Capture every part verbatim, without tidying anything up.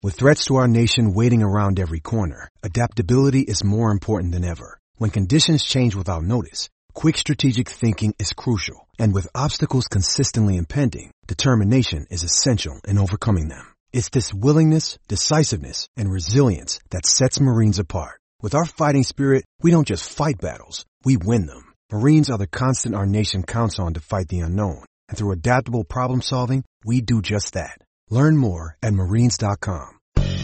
With threats to our nation waiting around every corner, adaptability is more important than ever. When conditions change without notice, quick strategic thinking is crucial. And with obstacles consistently impending, determination is essential in overcoming them. It's this willingness, decisiveness, and resilience that sets Marines apart. With our fighting spirit, we don't just fight battles, we win them. Marines are the constant our nation counts on to fight the unknown. And through adaptable problem solving, we do just that. Learn more at marines dot com.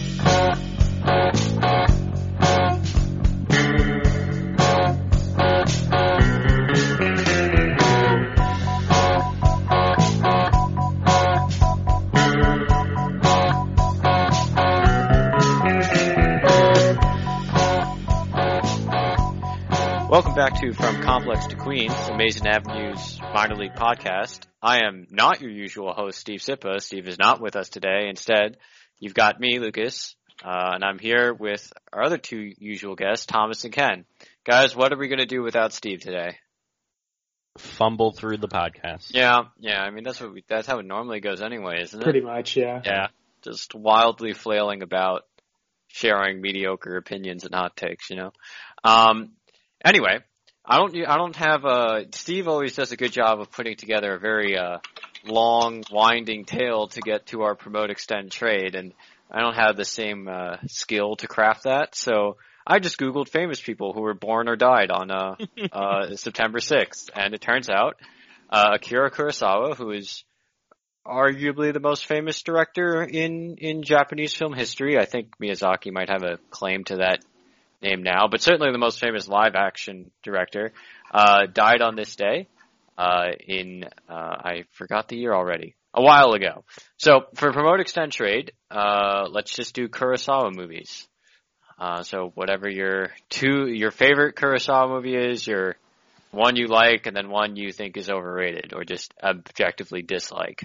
Welcome back to From Complex to Queens, Amazing Avenues minor league podcast. I am not your usual host, Steve Sippa. Steve is not with us today. Instead, you've got me, Lucas, uh, and I'm here with our other two usual guests, Thomas and Ken. Guys, what are we going to do without Steve today? Fumble through the podcast. Yeah, yeah. I mean, that's what we, that's how it normally goes anyway, isn't it? Pretty much, yeah. Yeah, just wildly flailing about, sharing mediocre opinions and hot takes, you know. Um, Anyway, I don't. I don't have a. Steve always does a good job of putting together a very uh, long, winding tale to get to our promote, extend, trade, and I don't have the same uh, skill to craft that. So I just Googled famous people who were born or died on uh, uh, September sixth, and it turns out uh, Akira Kurosawa, who is arguably the most famous director in in Japanese film history. I think Miyazaki might have a claim to that name now, but certainly the most famous live-action director, uh, died on this day, uh, in, uh, I forgot the year already, a while ago. So, for Promote, Extend, Trade, uh, let's just do Kurosawa movies. Uh, so whatever your two, your favorite Kurosawa movie is, your one you like, and then one you think is overrated, or just objectively dislike.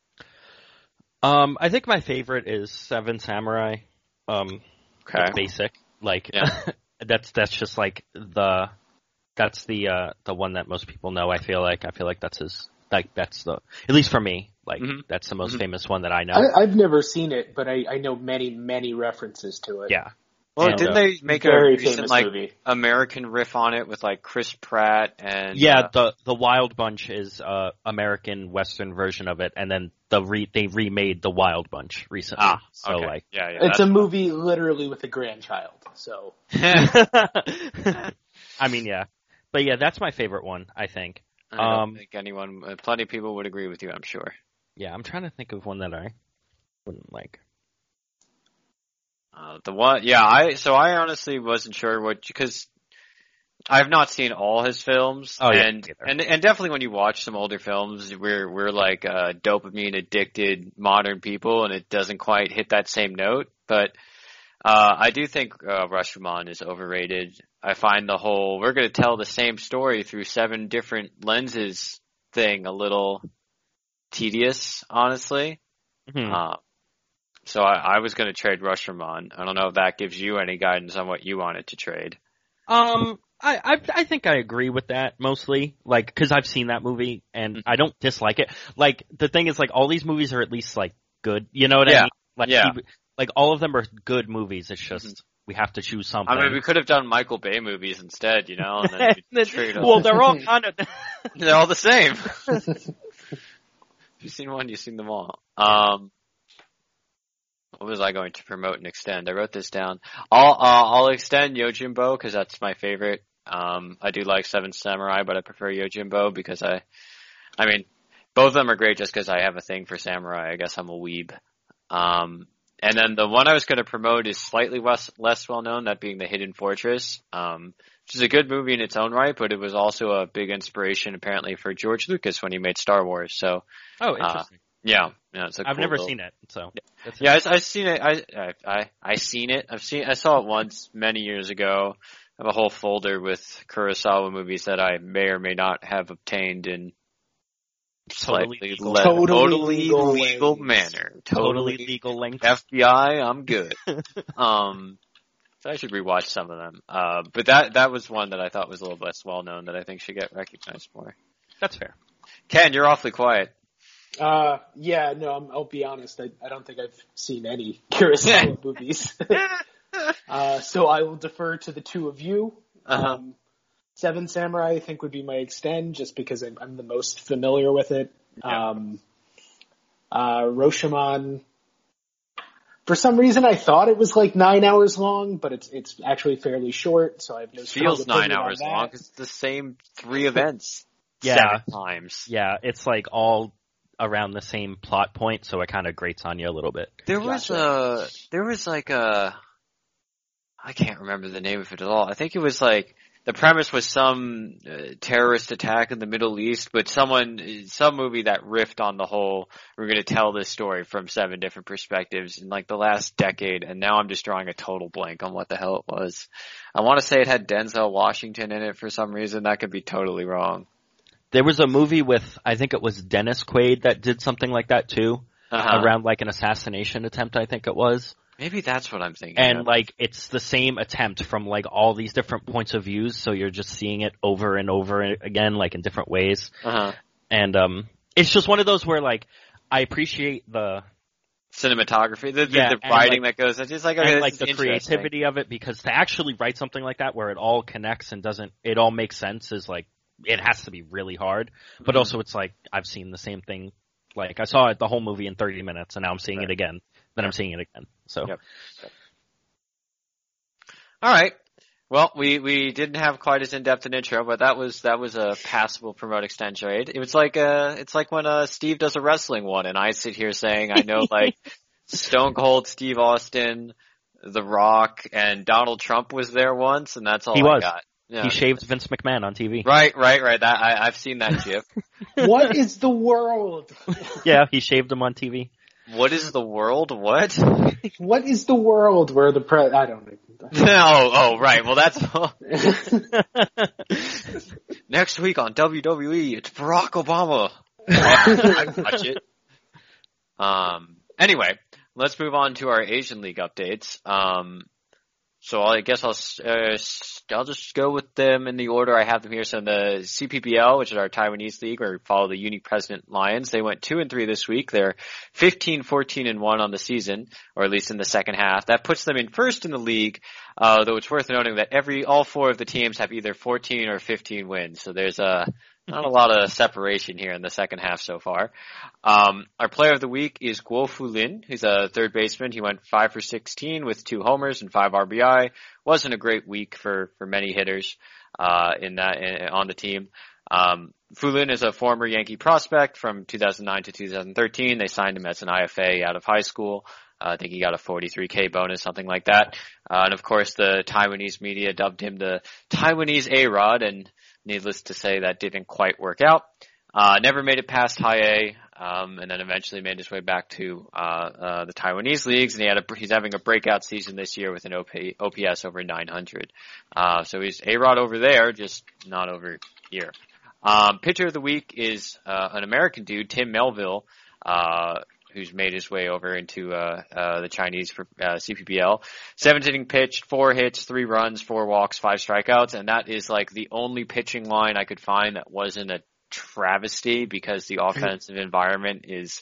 Um, I think my favorite is Seven Samurai. Um, okay. It's basic. Like, yeah. that's, that's just like the, that's the, uh, the one that most people know, I feel like. I feel like that's his, like, that's the, at least for me, like, mm-hmm. that's the most mm-hmm. famous one that I know. I, I've never seen it, but I, I know many, many references to it. Yeah. Well, and, didn't uh, they make a recent, like, movie. American riff on it with, like, Chris Pratt and... Yeah, uh, the the Wild Bunch is uh American Western version of it, and then the re, they remade the Wild Bunch recently. Ah, so, okay. like... Yeah, yeah, it's a movie literally with a grandchild, so... I mean, yeah. But yeah, that's my favorite one, I think. I don't um, think anyone... Plenty of people would agree with you, I'm sure. Yeah, I'm trying to think of one that I wouldn't like. Uh, the one, yeah, I, so I honestly wasn't sure what, because I've not seen all his films. Oh, yeah. And, and, and definitely when you watch some older films, we're, we're like, uh, dopamine addicted modern people and it doesn't quite hit that same note. But, uh, I do think, uh, Rashomon is overrated. I find the whole, we're gonna tell the same story through seven different lenses thing a little tedious, honestly. Mm-hmm. Uh, So I, I was going to trade Rashomon. I don't know if that gives you any guidance on what you wanted to trade. Um, I, I, I think I agree with that mostly, like, cause I've seen that movie and mm-hmm. I don't dislike it. Like, the thing is, like, all these movies are at least, like, good. You know what yeah. I mean? Like, yeah. he, like, all of them are good movies. It's just, mm-hmm. we have to choose something. I mean, we could have done Michael Bay movies instead, you know? And then trade well, they're all kind of... they're all the same. If you've seen one, you've seen them all. Um... What was I going to promote and extend? I wrote this down. I'll uh, I'll extend Yojimbo because that's my favorite. Um, I do like Seven Samurai, but I prefer Yojimbo because I, I mean, both of them are great just because I have a thing for samurai. I guess I'm a weeb. Um, and then the one I was going to promote is slightly less less well known, that being The Hidden Fortress, um, which is a good movie in its own right, but it was also a big inspiration apparently for George Lucas when he made Star Wars. So, oh, interesting. Uh, Yeah, yeah, it's a I've cool never little... seen it, so that's yeah, I, I've seen it. I, I, I, I seen it. I've seen. I saw it once many years ago. I have a whole folder with Kurosawa movies that I may or may not have obtained in totally slightly legal, le- totally totally legal, legal ways. manner. Totally, Totally legal length. F B I, I'm good. um, so I should rewatch some of them. Uh, but that that was one that I thought was a little less well known that I think should get recognized more. That's fair. Ken, you're awfully quiet. Uh, yeah, no, I'm, I'll be honest. I, I don't think I've seen any Kurosawa movies. uh, so I will defer to the two of you. Uh-huh. Um, Seven Samurai, I think, would be my extend, just because I'm, I'm the most familiar with it. Yeah. Um, uh, Rashomon, for some reason, I thought it was like nine hours long, but it's it's actually fairly short, so I have no It strong feels nine opinion hours on that. long. It's the same three events Yeah. seven times. Yeah, it's like all around the same plot point, so it kind of grates on you a little bit. There was a, there was like a, I can't remember the name of it at all. I think it was like, the premise was some uh, terrorist attack in the Middle East, but someone, some movie that riffed on the whole, we're going to tell this story from seven different perspectives in like the last decade, and now I'm just drawing a total blank on what the hell it was. I want to say it had Denzel Washington in it for some reason. That could be totally wrong. There was a movie with, I think it was Dennis Quaid that did something like that too, Uh-huh. around like an assassination attempt, I think it was. Maybe that's what I'm thinking And of. like, it's the same attempt from like all these different points of views, so you're just seeing it over and over again, like in different ways. Uh-huh. And, um, it's just one of those where like, I appreciate the, Cinematography, the, Yeah, the, the and, writing like- that goes, it's just like, okay, and this like is the interesting. creativity of it, because to actually write something like that where it all connects and doesn't, it all makes sense is like, it has to be really hard. But Mm-hmm. also it's like, I've seen the same thing. Like, I saw it the whole movie in thirty minutes, and now I'm seeing Right. it again. Then I'm seeing it again. So. Yep. All right. Well, we, we didn't have quite as in-depth an intro, but that was that was a passable promote extend trade. It was like uh it's like when uh Steve does a wrestling one, and I sit here saying I know like Stone Cold Steve Austin, The Rock, and Donald Trump was there once, and that's all He I was. got. Yeah. He shaved Vince McMahon on T V. Right, right, right. That I, I've seen that GIF. What is the world? Yeah, he shaved him on T V. What is the world? What? What is the world where the pre- I don't know. oh, oh, right. Well, that's next week on W W E. It's Barack Obama. I watch it. Um. Anyway, let's move on to our Asian League updates. Um. So I guess I'll uh, I'll just go with them in the order I have them here. So in the C P B L, which is our Taiwanese league, where we follow the Unique President Lions, they went two and three this week. They're fifteen, fourteen, and one on the season, or at least in the second half. That puts them in first in the league. Uh, though it's worth noting that every all four of the teams have either fourteen or fifteen wins. So there's a not a lot of separation here in the second half so far. Um, our player of the week is Guo Fulin, who's a third baseman. He went five for sixteen with two homers and five R B I. Wasn't a great week for, for many hitters, uh, in that, in, on the team. Um, Fulin is a former Yankee prospect from two thousand nine to two thousand thirteen. They signed him as an I F A out of high school. Uh, I think he got a forty-three K bonus, something like that. Uh, and of course the Taiwanese media dubbed him the Taiwanese A-Rod, and needless to say, that didn't quite work out. Uh, never made it past high A, um, and then eventually made his way back to, uh, uh, the Taiwanese leagues, and he had a, he's having a breakout season this year with an O P, O P S over nine hundred. Uh, so he's A-Rod over there, just not over here. Um, pitcher of the week is, uh, an American dude, Tim Melville, uh, who's made his way over into, uh, uh, the Chinese, uh, C P B L. Seventh inning pitched, four hits, three runs, four walks, five strikeouts, and that is like the only pitching line I could find that wasn't a travesty because the offensive environment is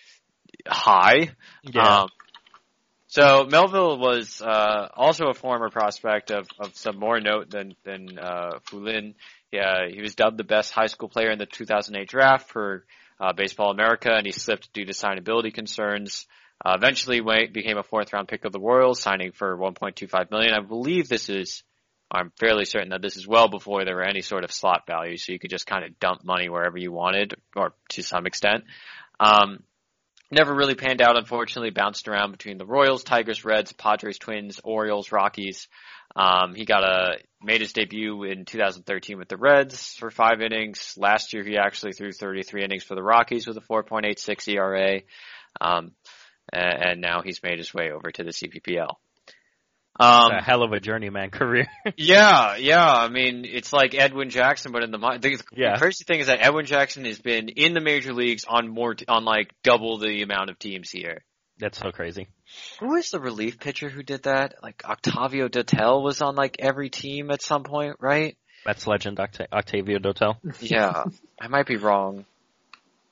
high. Yeah. Um, so Melville was, uh, also a former prospect of, of some more note than, than, uh, Fulin. Yeah, he was dubbed the best high school player in the two thousand eight draft for, uh, Baseball America, and he slipped due to signability concerns. Uh, eventually went, became a fourth round pick of the Royals, signing for one point two five million dollars. I believe this is, I'm fairly certain that this is well before there were any sort of slot value, so you could just kind of dump money wherever you wanted, or to some extent. Um, never really panned out, unfortunately, bounced around between the Royals, Tigers, Reds, Padres, Twins, Orioles, Rockies. Um, he got a, made his debut in two thousand thirteen with the Reds for five innings. Last year he actually threw thirty-three innings for the Rockies with a four point eight six E R A. Um, and, and now he's made his way over to the C P P L. Um, It's a hell of a journeyman career. yeah, yeah. I mean, it's like Edwin Jackson, but in the, the Yeah. crazy thing is that Edwin Jackson has been in the major leagues on more, t- on like double the amount of teams here. That's so crazy. Who was the relief pitcher who did that? Like Octavio Dotel was on like every team at some point, right? That's legend Octa- Octavio Dotel. Yeah, I might be wrong.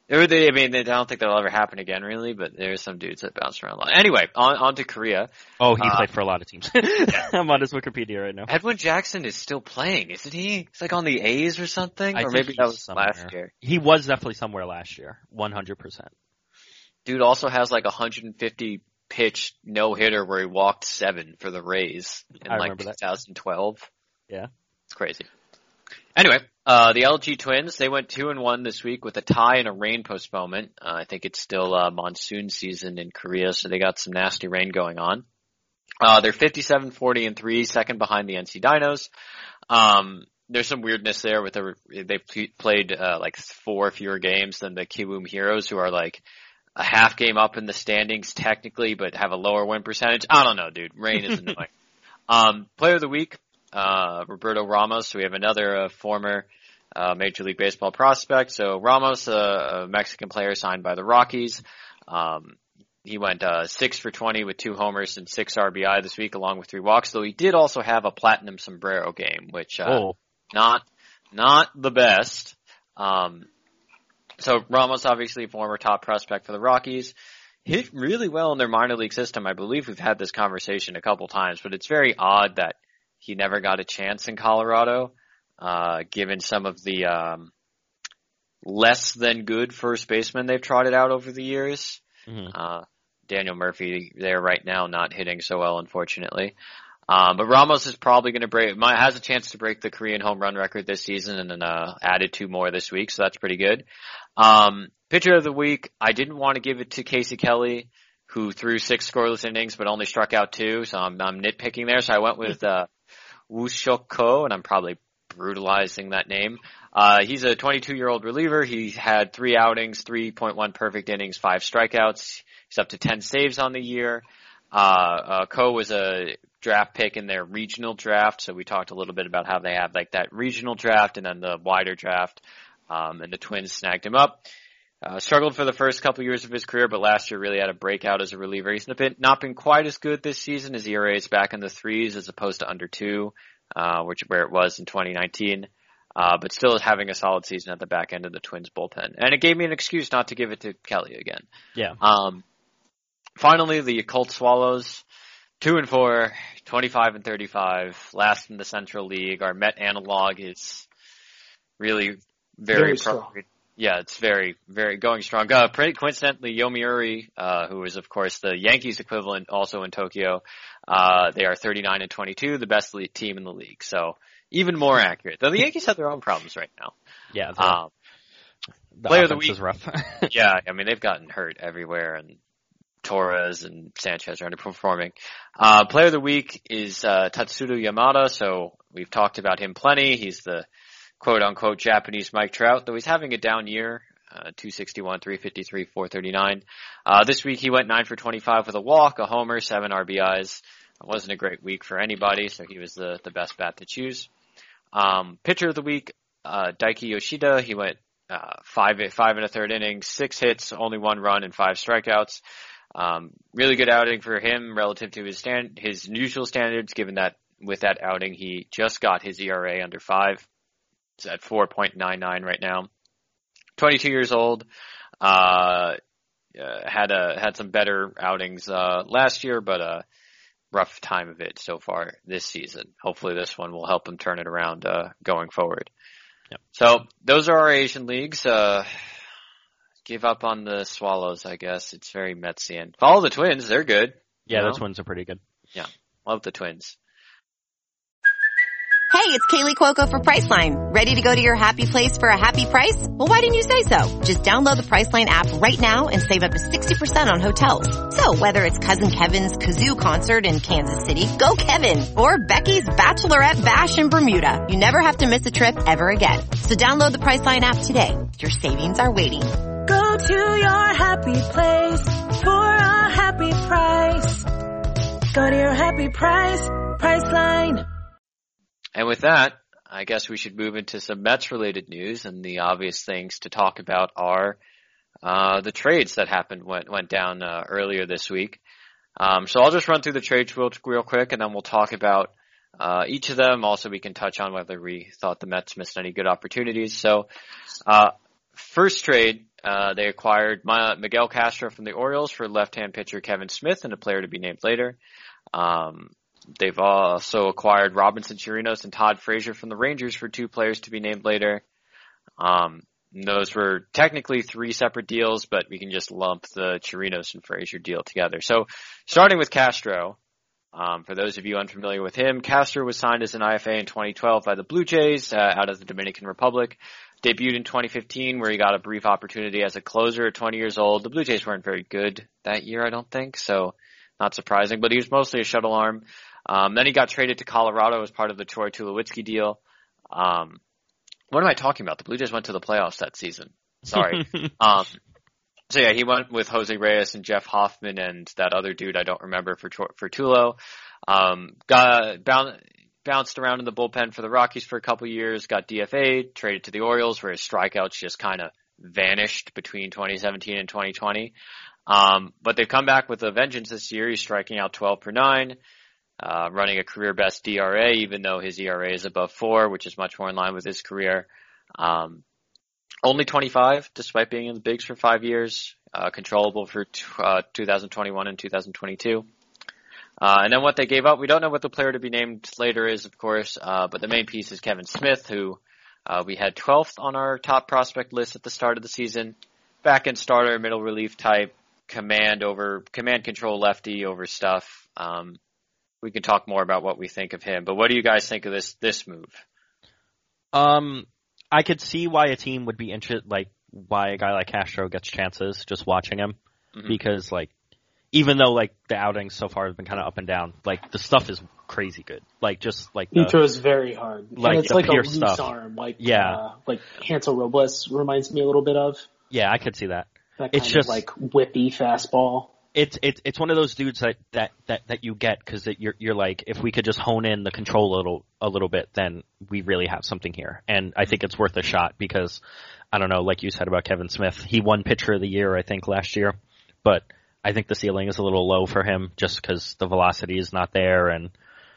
Or they, I mean, they, I don't think that'll ever happen again, really, but there's some dudes that bounce around a lot. Anyway, on, on to Korea. Oh, he uh, played for a lot of teams. I'm on his Wikipedia right now. Edwin Jackson is still playing, isn't he? He's like on the A's or something? I or maybe that was somewhere. last year. He was definitely somewhere last year. one hundred percent. Dude also has like a one hundred fifty pitch no-hitter where he walked seven for the Rays in I like twenty twelve. That. Yeah. It's crazy. Anyway, uh, the L G Twins, they went two and one this week with a tie and a rain postponement. Uh, I think it's still, uh, monsoon season in Korea, so they got some nasty rain going on. Uh, they're fifty-seven, forty, and three, second behind the N C Dinos. Um, there's some weirdness there with the, they've played, uh, like four fewer games than the Kiwoom Heroes, who are like a half game up in the standings technically, but have a lower win percentage. I don't know, dude. Rain is annoying. um, player of the week. Uh, Roberto Ramos. So we have another uh, former uh, Major League Baseball prospect. So Ramos, uh, a Mexican player signed by the Rockies. Um, he went uh, six for twenty with two homers and six R B I this week, along with three walks. Though he did also have a platinum sombrero game, which uh, oh. not not the best. Um, so Ramos, obviously, former top prospect for the Rockies. Hit really well in their minor league system. I believe we've had this conversation a couple times, but it's very odd that he never got a chance in Colorado, uh, given some of the, um, less than good first basemen they've trotted out over the years. Mm-hmm. Uh, Daniel Murphy there right now, not hitting so well, unfortunately. Um, but Ramos is probably going to break, might, has a chance to break the Korean home run record this season and then, uh, added two more this week. So that's pretty good. Um, pitcher of the week, I didn't want to give it to Casey Kelly, who threw six scoreless innings, but only struck out two. So I'm, I'm nitpicking there. So I went with, uh, Woo Shuk Ko, and I'm probably brutalizing that name. Uh, he's a twenty-two-year-old reliever. He had three outings, three point one perfect innings, five strikeouts. He's up to ten saves on the year. Uh, uh, Ko was a draft pick in their regional draft, so we talked a little bit about how they have like that regional draft and then the wider draft, um, and the Twins snagged him up. Uh, struggled for the first couple years of his career, but last year really had a breakout as a reliever. He's not been, not been quite as good this season. His E R A is back in the threes as opposed to under two, uh, which where it was in twenty nineteen. Uh, but still having a solid season at the back end of the Twins bullpen. And it gave me an excuse not to give it to Kelly again. Yeah. Um, finally, the Colt Swallows, two and four, twenty-five and thirty-five, last in the Central League. Our Met analog is really very, very pro- strong. Yeah, it's very, very going strong. Uh, pretty coincidentally, Yomiuri, uh, who is of course the Yankees equivalent also in Tokyo, uh, they are thirty-nine and twenty-two, the best league team in the league. So even more accurate. Though the Yankees have their own problems right now. Yeah. The, um, the player of the offense week is rough. Yeah, I mean they've gotten hurt everywhere, and Torres and Sanchez are underperforming. Uh, player of the week is uh, Tatsudo Yamada. So we've talked about him plenty. He's the quote-unquote Japanese Mike Trout, though he's having a down year, uh, two sixty-one, three fifty-three, four thirty-nine. Uh, this week he went nine for twenty-five with a walk, a homer, seven R B Is. It wasn't a great week for anybody, so he was the, the best bat to choose. Um, pitcher of the week, uh, Daiki Yoshida. He went uh, five, five and a third innings, six hits, only one run, and five strikeouts. Um, really good outing for him relative to his stand, his usual standards, given that with that outing he just got his E R A under five. It's at four point nine nine right now. twenty-two years old. Uh, uh, had a, had some better outings, uh, last year, but, uh, rough time of it so far this season. Hopefully this one will help him turn it around, uh, going forward. Yep. So those are our Asian leagues. Uh, give up on the Swallows, I guess. It's very Metsian. Follow the Twins. They're good. Yeah, you know? the Twins are pretty good. Yeah. Love the Twins. Hey, it's Kaylee Cuoco for Priceline. Ready to go to your happy place for a happy price? Well, why didn't you say so? Just download the Priceline app right now and save up to sixty percent on hotels. So whether it's Cousin Kevin's Kazoo concert in Kansas City, go Kevin, or Becky's Bachelorette Bash in Bermuda, you never have to miss a trip ever again. So download the Priceline app today. Your savings are waiting. Go to your happy place for a happy price. Go to your happy price, Priceline. And with that, I guess we should move into some Mets-related news, and the obvious things to talk about are uh the trades that happened, went went down uh, earlier this week. Um So I'll just run through the trades real, real quick, and then we'll talk about uh each of them. Also, we can touch on whether we thought the Mets missed any good opportunities. So uh first trade, uh, they acquired Ma- Miguel Castro from the Orioles for left-hand pitcher Kevin Smith and a player to be named later. Um, they've also acquired Robinson Chirinos and Todd Frazier from the Rangers for two players to be named later. Um, those were technically three separate deals, but we can just lump the Chirinos and Frazier deal together. So starting with Castro, um, for those of you unfamiliar with him, Castro was signed as an I F A in twenty twelve by the Blue Jays uh, out of the Dominican Republic. Debuted in twenty fifteen where he got a brief opportunity as a closer at twenty years old. The Blue Jays weren't very good that year, I don't think, so not surprising, but he was mostly a shuttle arm. Um, then he got traded to Colorado as part of the Troy Tulowitzki deal. Um, what am I talking about? The Blue Jays went to the playoffs that season. Sorry. um, so yeah, he went with Jose Reyes and Jeff Hoffman and that other dude I don't remember for for Tulo. Um, got bound, bounced around in the bullpen for the Rockies for a couple years, got D F A'd, traded to the Orioles where his strikeouts just kind of vanished between twenty seventeen and twenty twenty. Um, but they've come back with a vengeance this year. He's striking out twelve per nine. Uh, running a career best D R A, even though his E R A is above four, which is much more in line with his career. Um, only twenty-five, despite being in the bigs for five years, uh, controllable for t- uh, two thousand twenty-one and two thousand twenty-two. Uh, and then what they gave up, we don't know what the player to be named later is, of course, uh, but the main piece is Kevin Smith, who, uh, we had twelfth on our top prospect list at the start of the season. Back-end starter, middle relief type, command over, command control lefty over stuff. Um, We can talk more about what we think of him, but what do you guys think of this this move? Um, I could see why a team would be interested, like why a guy like Castro gets chances just watching him, mm-hmm. because like even though like the outings so far have been kind of up and down, like the stuff is crazy good. Like just like the, he throws very hard, like and it's like a loose stuff. arm, like yeah, uh, like Hansel Robles reminds me a little bit of. Yeah, I could see that. That kind it's just of like whippy fastball. It's it's it's one of those dudes that that that, that you get because you're you're like, if we could just hone in the control a little a little bit, then we really have something here. And I think it's worth a shot because I don't know, like you said about Kevin Smith, he won Pitcher of the Year I think last year, but I think the ceiling is a little low for him just because the velocity is not there and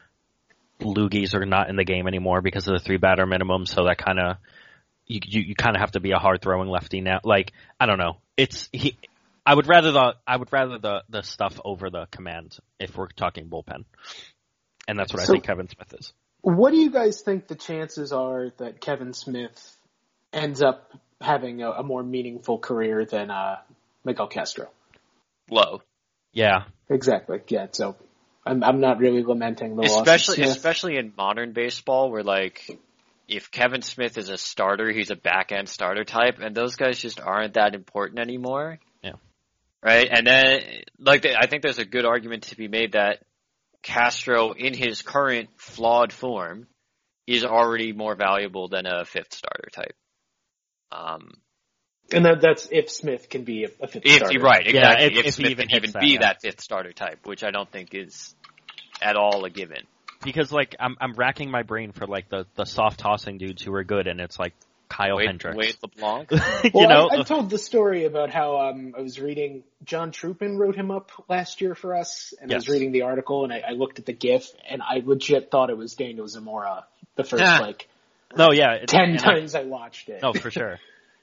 loogies are not in the game anymore because of the three batter minimum. So that kind of you you, you kind of have to be a hard throwing lefty now. Like I don't know, it's he. I would rather the I would rather the, the stuff over the command if we're talking bullpen, and that's what so, I think Kevin Smith is. What do you guys think the chances are that Kevin Smith ends up having a, a more meaningful career than uh, Miguel Castro? Low. Yeah. Exactly. Yeah. So I'm I'm not really lamenting the especially loss of Smith. especially in modern baseball where like if Kevin Smith is a starter, he's a back end starter type, and those guys just aren't that important anymore. Yeah. Right, and then, like, I think there's a good argument to be made that Castro, in his current flawed form, is already more valuable than a fifth starter type. Um, and that, that's if Smith can be a, a fifth if, starter. Right, exactly. Yeah, if, if, if Smith even can even that, be yeah. that fifth starter type, which I don't think is at all a given. Because, like, I'm I'm racking my brain for, like, the, the soft tossing dudes who are good, and it's like Kyle Wade, Hendricks. Wade LeBlanc. you well, know? I, I told the story about how um, I was reading, John Troopin wrote him up last year for us, and yes. I was reading the article, and I, I looked at the GIF, and I legit thought it was Daniel Zamora the first, yeah. like, no, yeah, it, ten times I, I watched it. No, for sure.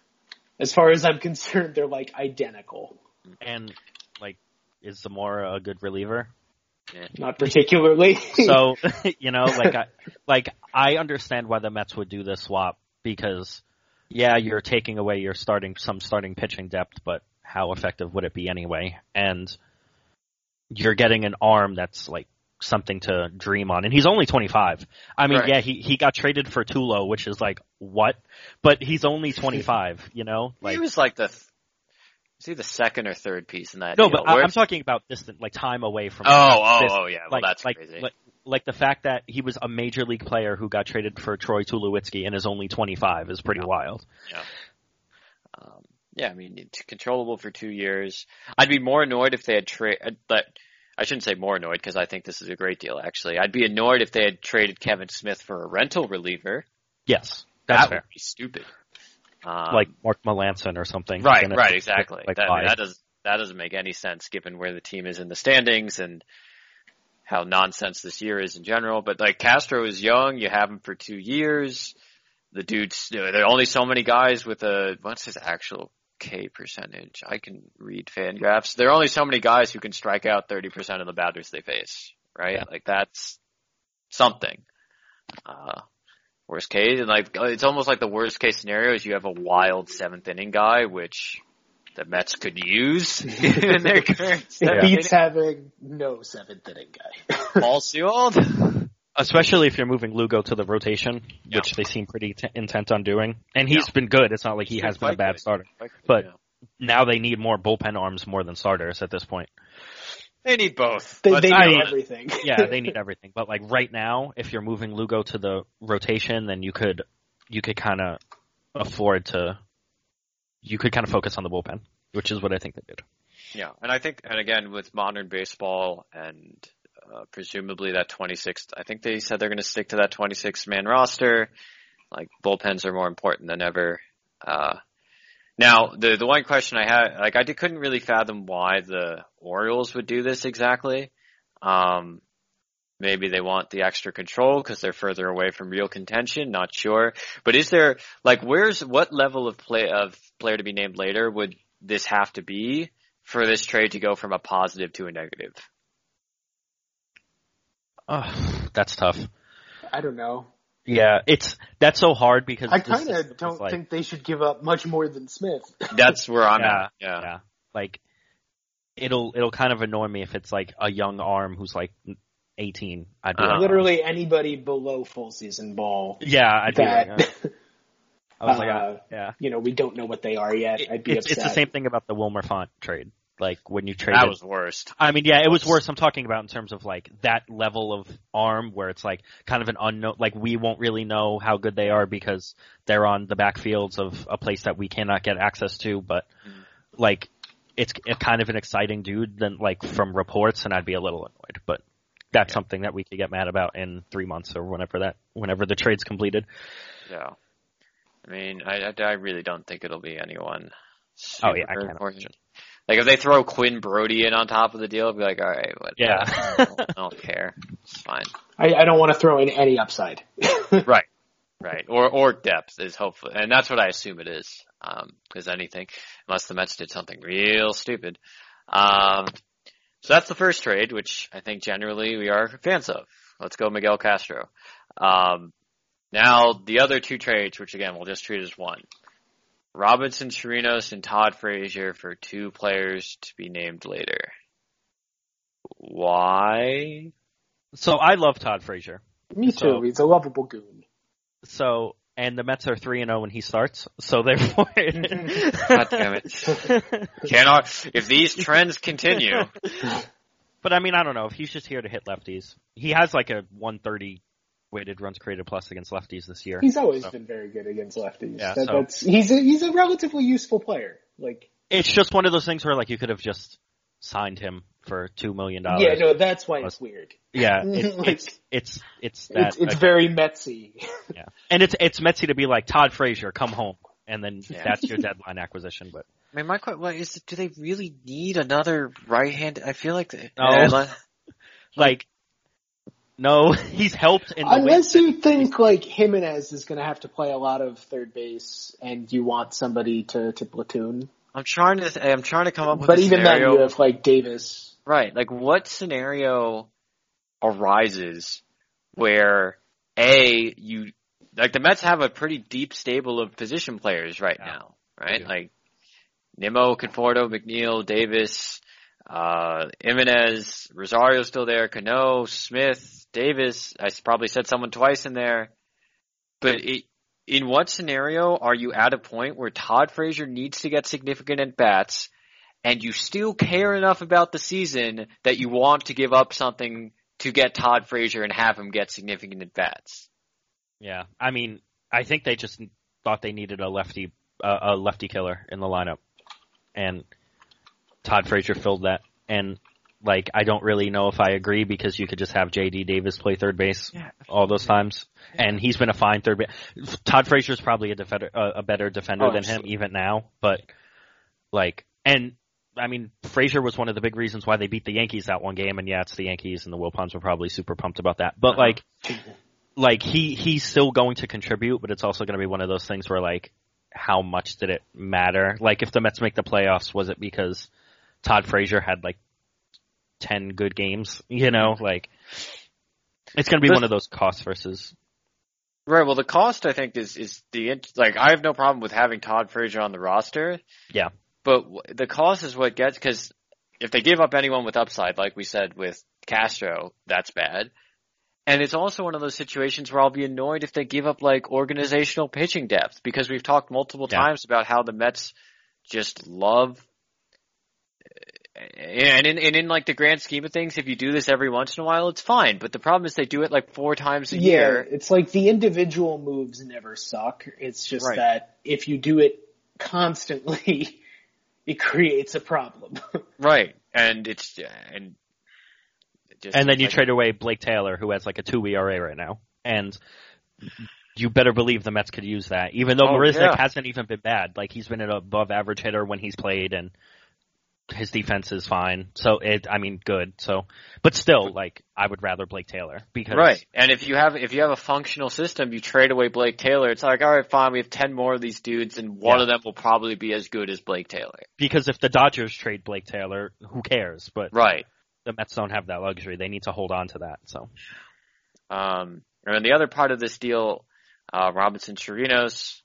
As far as I'm concerned, they're, like, identical. And, like, is Zamora a good reliever? Yeah. Not particularly. So, you know, like I, like I understand why the Mets would do this swap because, yeah, you're taking away your starting some starting pitching depth, but how effective would it be anyway? And you're getting an arm that's like something to dream on, and he's only twenty-five. I mean, right. yeah, he he got traded for Tulo, which is like what? But he's only twenty-five. You know, like he was like the. Is he the second or third piece in that No, deal? but Where I'm talking about distant, like time away from. Oh, oh, this, oh, yeah. Well, like, that's like, crazy. Like, like the fact that he was a major league player who got traded for Troy Tulowitzki and is only twenty-five is pretty yeah. wild. Yeah. Um, yeah, I mean, it's controllable for two years. I'd be more annoyed if they had traded, but I shouldn't say more annoyed because I think this is a great deal, actually. I'd be annoyed if they had traded Kevin Smith for a rental reliever. Yes, that's that fair. would be stupid. Um, like Mark Melanson or something. Right, Gonna, right, exactly. Like, that, I mean, that does that doesn't make any sense given where the team is in the standings and how nonsense this year is in general. But like Castro is young, you have him for two years. The dude's you know, there are only so many guys with a what's his actual K percentage. I can read fan graphs. There are only so many guys who can strike out thirty percent of the batters they face, right? Yeah. Like that's something. Uh, worst case, and like it's almost like the worst case scenario is you have a wild seventh inning guy, which the Mets could use in their current It seventh beats inning. having no seventh inning guy. Paul Sewald. Especially if you're moving Lugo to the rotation, Yeah. which they seem pretty t- intent on doing. And he's Yeah. been good. It's not like he He's has been been a quite bad good. starter. Quite good, But yeah. now they need more bullpen arms more than starters at this point. They need both. They, Let's they be I- need honest. everything. Yeah, they need everything. But like right now, if you're moving Lugo to the rotation, then you could you could kind of afford to you could kind of focus on the bullpen, which is what I think they did. Yeah, and I think, and again, with modern baseball and uh, presumably that twenty-sixth, I think they said they're going to stick to that twenty-six man roster. Like, bullpens are more important than ever. Uh, now, the the one question I had, like, I did, couldn't really fathom why the Orioles would do this exactly. Um, maybe they want the extra control because they're further away from real contention. Not sure. But is there, like, where's, what level of play, of player to be named later would this have to be for this trade to go from a positive to a negative? Oh, that's tough. I don't know. Yeah, it's that's so hard because I this kind system of is don't like, think they should give up much more than Smith. That's where I'm Yeah, at. Yeah. yeah, like it'll it'll kind of annoy me if it's like a young arm who's like eighteen. I'd be Uh-huh. like, Literally anybody below full season ball yeah, I'd be that, like, uh, I was like, uh, uh, yeah. you know, we don't know what they are yet. I'd be It's, upset. it's the same thing about the Wilmer Font trade. Like when you traded, That was worst. I mean, yeah, it was worse. I'm talking about in terms of like that level of arm where it's like kind of an unknown, like we won't really know how good they are because they're on the backfields of a place that we cannot get access to, but like it's a kind of an exciting dude than like from reports, and I'd be a little annoyed, but that's something that we could get mad about in three months or whenever that, whenever the trade's completed. Yeah. I mean, I, I, I really don't think it'll be anyone. Oh, yeah, I super can't important. imagine. Like if they throw Quinn Brody in on top of the deal, I'd be like, all right, what? Yeah. I, don't, I don't care. It's fine. I, I don't want to throw in any upside. Right. Right. Or or depth is hopefully, and that's what I assume it is. Um, because anything, unless the Mets did something real stupid. Um, so that's the first trade, which I think generally we are fans of. Let's go Miguel Castro. Um, now the other two trades, which again we'll just treat as one. Robinson Chirinos and Todd Frazier for two players to be named later. Why? So I love Todd Frazier. Me too. So- He's a lovable goon. So, and the Mets are three and zero when he starts. So therefore, God damn it. Cannot, if these trends continue. But I mean, I don't know if he's just here to hit lefties. He has like a one thirty weighted runs created plus against lefties this year. He's always So- been very good against lefties. Yeah, That- so- that's, he's a, he's a relatively useful player. Like, It's just one of those things where like you could have just signed him for two million dollars. yeah, no, that's why it's weird. Yeah, it, Like- it's it's it's that. It's, it's like, very Metsy. yeah, and it's it's Metsy to be like Todd Frazier, come home, and then Yeah. that's your deadline acquisition. But I mean, my question is, do they really need another right-handed? I feel like they, No. uh, like, no, he's helped in the Unless way- you think like Jimenez is going to have to play a lot of third base, and you want somebody to, to platoon. I'm trying to, I'm trying to come up with But a even scenario. then, you have like Davis. Right, like what scenario arises where A, you, like the Mets have a pretty deep stable of position players right Yeah. now, right? Yeah. Like Nimmo, Conforto, McNeil, Davis, uh, Jimenez, Rosario's still there, Cano, Smith, Davis. I s- probably said someone twice in there. But it, in what scenario are you at a point where Todd Frazier needs to get significant at bats and you still care enough about the season that you want to give up something to get Todd Frazier and have him get significant at bats? Yeah, I mean, I think they just thought they needed a lefty, uh, a lefty killer in the lineup, and Todd Frazier filled that. And like, I don't really know if I agree because you could just have J D Davis play third base Yeah. all those times, and he's been a fine third base. Todd Frazier's probably a defender, uh, a better defender Oh, than him absolutely. even now, but like, and I mean, Frazier was one of the big reasons why they beat the Yankees that one game, and yeah, it's the Yankees, and the Wilpons were probably super pumped about that. But Uh-huh. like, like he he's still going to contribute, but it's also going to be one of those things where like how much did it matter? Like, if the Mets make the playoffs, was it because Todd Frazier had like ten good games? You know, like it's going to be This, one of those cost versus. Right. Well, the cost I think is is the like I have no problem with having Todd Frazier on the roster. Yeah. But the cost is what gets because if they give up anyone with upside, like we said with Castro, that's bad. And it's also one of those situations where I'll be annoyed if they give up like organizational pitching depth because we've talked multiple Yeah. times about how the Mets just love. And in, and in like the grand scheme of things, if you do this every once in a while, it's fine. But the problem is they do it like four times a Yeah, year. it's like the individual moves never suck. It's just Right. that if you do it constantly, it creates a problem. Right. And it's, and it just And then you like, trade away Blake Taylor, who has like a two E R A right now, and you better believe the Mets could use that. Even though Oh, Marisnik yeah. hasn't even been bad, like he's been an above average hitter when he's played, and his defense is fine. So it, I mean, good. So, but still, like I would rather Blake Taylor because Right. And if you have if you have a functional system, you trade away Blake Taylor, it's like, all right, fine, we have ten more of these dudes and one Yeah. of them will probably be as good as Blake Taylor. because if the Dodgers trade Blake Taylor, who cares? But Right. the Mets don't have that luxury. They need to hold on to that. So Um and the other part of this deal, uh Robinson Chirinos.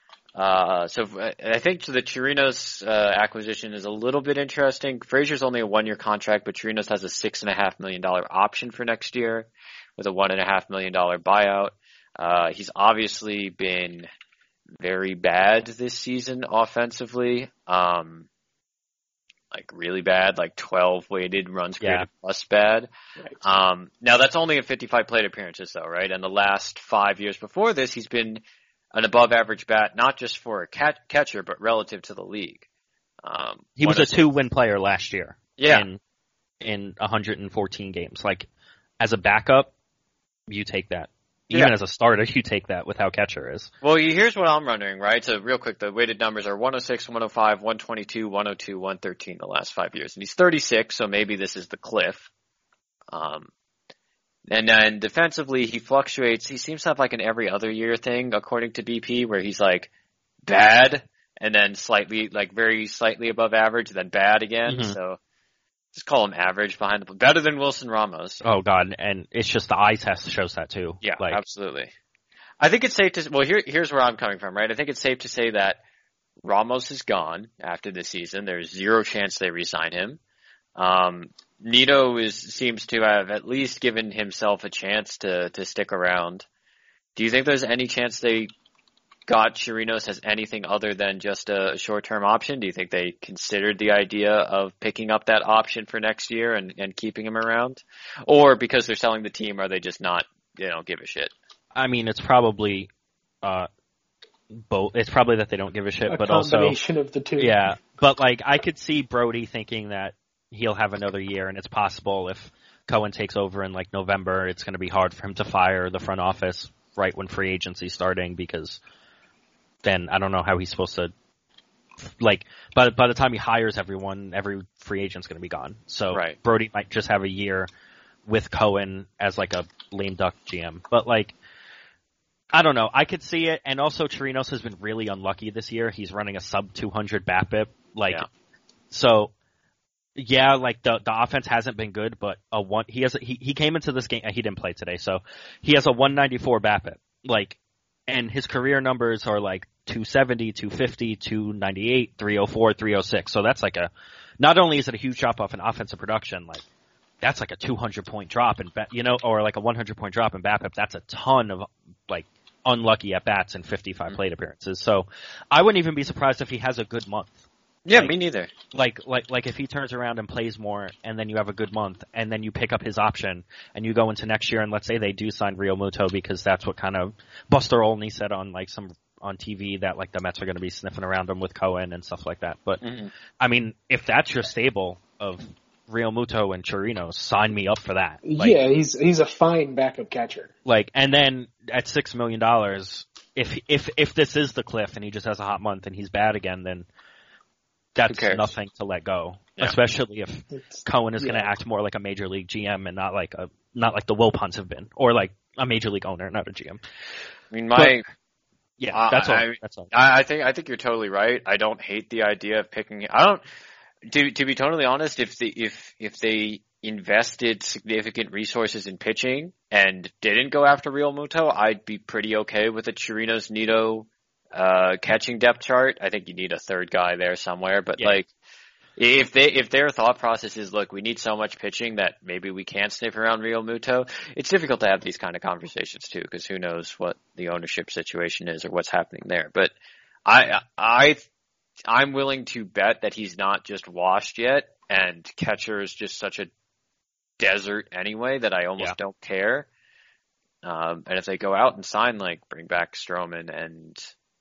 Uh so I think the Chirinos uh, acquisition is a little bit interesting. Frazier's only a one year contract, but Chirinos has a six and a half million dollar option for next year with a one and a half million dollar buyout. Uh he's obviously been very bad this season offensively. Um, like really bad, like twelve weighted runs created Yeah. plus bad. Right. Um, now that's only in fifty-five plate appearances though, right? And the last five years before this, he's been an above average bat, not just for a cat- catcher, but relative to the league. Um, he was one a of- two win player last year. Yeah. In, in one hundred fourteen games. Like as a backup, you take that. Even Yeah. as a starter, you take that with how catcher is. Well, you- here's what I'm wondering, right? So real quick, the weighted numbers are one oh six, one oh five, one twenty-two, one oh two, one thirteen the last five years. And he's thirty-six, so maybe this is the cliff. Um, and then defensively, he fluctuates. He seems to have like an every other year thing, according to B P, where he's like bad and then slightly, like very slightly above average, then bad again. Mhm. So just call him average behind the, better than Wilson Ramos. Oh god, and it's just the eye test shows that too. Yeah, like absolutely. I think it's safe to, well, here, here's where I'm coming from, right? I think it's safe to say that Ramos is gone after this season. There's zero chance they re-sign him. Um, Nito is, seems to have at least given himself a chance to, to stick around. Do you think there's any chance they got Chirinos as anything other than just a short-term option? Do you think they considered the idea of picking up that option for next year and, and keeping him around? Or because they're selling the team, are they just not, they don't give a shit? I mean, it's probably uh both. It's probably that they don't give a shit, A but also combination of the two. yeah. But like, I could see Brody thinking that he'll have another year, and it's possible if Cohen takes over in like November, it's going to be hard for him to fire the front office right when free agency's starting because then I don't know how he's supposed to. Like, by by the time he hires everyone, every free agent's going to be gone. So Right. Brody might just have a year with Cohen as like a lame duck G M. But like, I don't know. I could see it. And also Chirinos has been really unlucky this year. He's running a sub two hundred BABIP. Like, Yeah. so yeah, like the the offense hasn't been good, but a one he has a, he he came into this game. He didn't play today, so he has a one ninety-four BABIP. Like, and his career numbers are like two seventy, two fifty, two ninety-eight, three oh four, three oh six. So that's like a, not only is it a huge drop off in offensive production, like that's like a two hundred point drop in, ba- you know, or like a one hundred point drop in BABIP. That's a ton of like unlucky at bats and fifty-five plate appearances. So I wouldn't even be surprised if he has a good month. Yeah, Like- me neither. Like, like, like if he turns around and plays more and then you have a good month and then you pick up his option and you go into next year and let's say they do sign Real Muto because that's what kind of Buster Olney said on like some, on T V that like the Mets are going to be sniffing around him with Cohen and stuff like that. But Mhm. I mean, if that's your stable of Real Muto and Chirinos, sign me up for that. Like, yeah, he's he's a fine backup catcher. Like, and then at six million dollars, if, if, if this is the cliff and he just has a hot month and he's bad again, then that's cares? nothing to let go, Yeah. especially if It's, Cohen is going yeah. to act more like a major league G M and not like a not like the Wilpons have been, or like a major league owner, not a G M. I mean, my Yeah, Uh, that's all. I, That's all. I, I think I think you're totally right. I don't hate the idea of picking. I don't. To to be totally honest, if the if if they invested significant resources in pitching and didn't go after Real Muto, I'd be pretty okay with a Chirinos Nito uh catching depth chart. I think you need a third guy there somewhere, but Yeah. like if they if their thought process is, look, we need so much pitching that maybe we can't sniff around Real Muto, it's difficult to have these kind of conversations too, because who knows what the ownership situation is or what's happening there. But I I I'm willing to bet that he's not just washed yet, and catcher is just such a desert anyway that I almost Yeah. don't care. Um, and if they go out and sign, like, bring back Stroman and